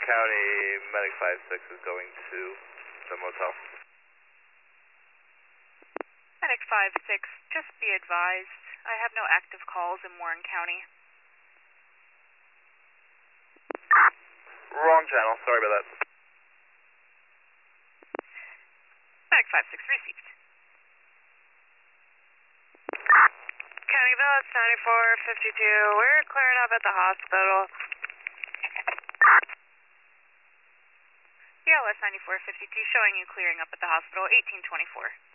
County, Medic 5-6 is going to the motel. Medic 5-6, just be advised, I have no active calls in Warren County. Wrong channel, sorry about that. Medic 5-6 received. Countyville, it's 9452. We're clearing up at the hospital. ELS 9452 showing you clearing up at the hospital, 1824.